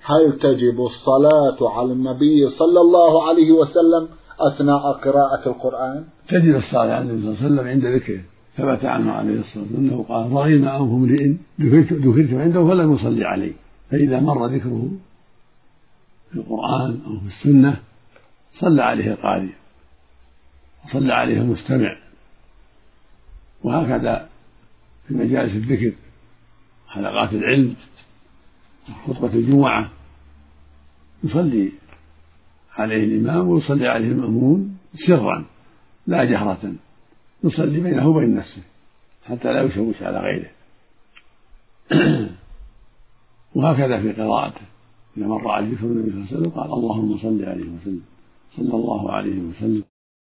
هل تجب الصلاة على النبي صلى الله عليه وسلم أثناء قراءة القرآن؟ تجب الصلاة على النبي صلى الله عليه وسلم عند ذكره. ثبت عنه عليه الصلاة والسلام أنه قال: رغم أنف امرئ ذكرت عنده فلم يصلي عليه. فإذا مر ذكره في القرآن أو في السنة صلى عليه القارئ وصلى عليه المستمع. وهكذا في مجالس الذكر، حلقات العلم، خطبة الجمعة، يصلي عليه الإمام ويصلي عليه المأمون سرا لا جهرة، يصلي بينه وبين نفسه حتى لا يشوش على غيره. وهكذا في قراءته، إذا مر عليه ذكر النبي صلى الله عليه وسلم قال: اللهم صل عليه وسلم، صلى الله عليه وسلم.